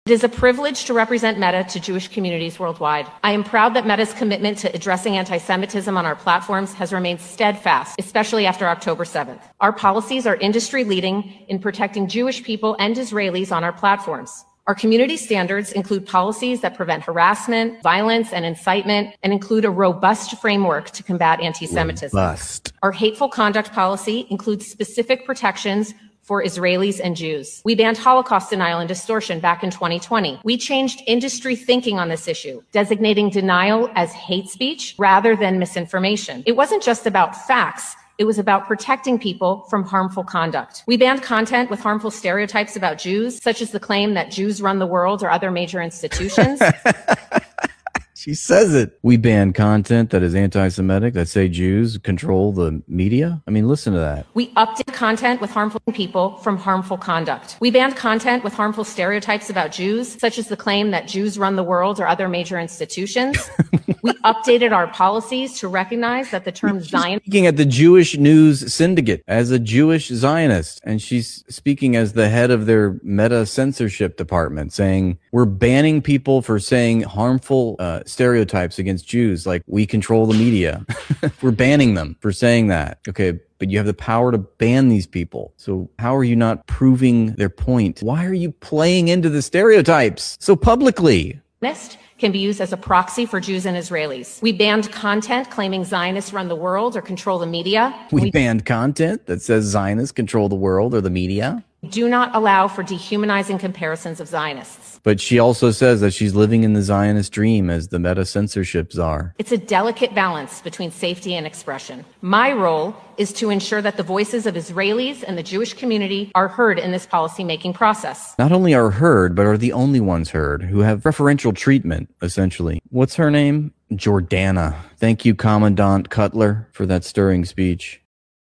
It is a privilege to represent Meta to Jewish communities worldwide. I am proud that Meta's commitment to addressing anti-Semitism on our platforms has remained steadfast, especially after October 7th. Our policies are industry-leading in protecting Jewish people and Israelis on our platforms. Our community standards include policies that prevent harassment, violence, and incitement, and include a robust framework to combat anti-Semitism. Robust. Our hateful conduct policy includes specific protections for Israelis and Jews. We banned Holocaust denial and distortion back in 2020. We changed industry thinking on this issue, designating denial as hate speech rather than misinformation. It wasn't just about facts. It was about protecting people from harmful conduct. We banned content with harmful stereotypes about Jews, such as the claim that Jews run the world or other major institutions. She says it. We ban content that is anti-Semitic, that say Jews control the media. I mean, listen to that. We updated content with harmful people from harmful conduct. We banned content with harmful stereotypes about Jews, such as the claim that Jews run the world or other major institutions. We updated our policies to recognize that the term Zionist... Speaking at the Jewish News Syndicate as a Jewish Zionist, and she's speaking as the head of their Meta censorship department, saying, we're banning people for saying harmful stereotypes against Jews, like we control the media. We're banning them for saying that. Okay, but you have the power to ban these people. So how are you not proving their point? Why are you playing into the stereotypes so publicly? Can be used as a proxy for Jews and Israelis. We banned content claiming Zionists run the world or control the media. We banned content that says Zionists control the world or the media. Do not allow for dehumanizing comparisons of Zionists. But she also says that she's living in the Zionist dream as the Meta censorship czar. It's a delicate balance between safety and expression. My role is to ensure that the voices of Israelis and the Jewish community are heard in this policymaking process. Not only are heard, but are the only ones heard, who have preferential treatment, essentially. What's her name? Jordana. Thank you, Commandant Cutler, for that stirring speech.